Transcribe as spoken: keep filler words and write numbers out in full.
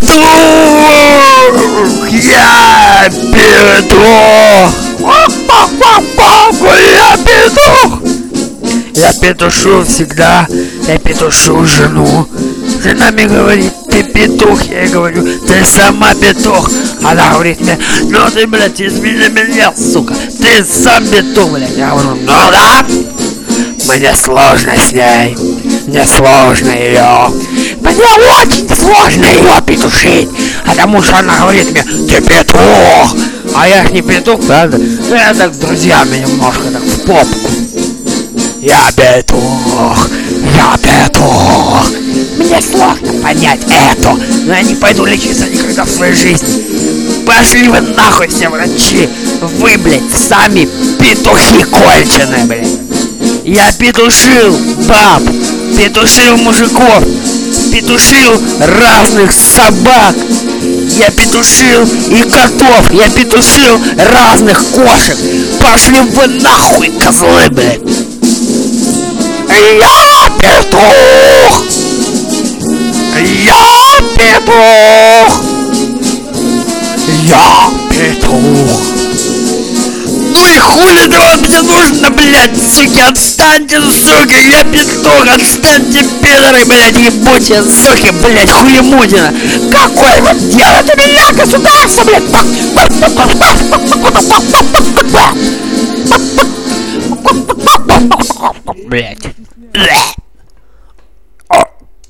петух! Я петух! Я петух! Я петушу всегда, я петушу жену. Жена мне говорит, ты петух, я ей говорю, ты сама петух. Она говорит мне, ну ты, блядь, извини меня, сука, ты сам петух, блядь. Я говорю, ну да, мне сложно с ней, мне сложно ее, мне очень сложно ее петушить, потому что она говорит мне, ты петух, а я ж не петух, правда? Я так с друзьями немножко так в попку. Я петух, я петух. Мне сложно понять это, но я не пойду лечиться никогда в своей жизни. Пошли вы нахуй все врачи. Вы, блядь, сами петухи конченые, блядь. Я петушил баб, петушил мужиков, петушил разных собак. Я петушил и котов, я петушил разных кошек. Пошли вы нахуй, козлы, блядь. Я петух! Я петух! Я петух! Ну и хули вам мне нужно, блядь, суки, отстаньте, суки, я петух, отстаньте, пидоры, блядь, ебучие, суки, блядь, хуемудина! Какой вы делаете меня, государство, блядь! Блядь.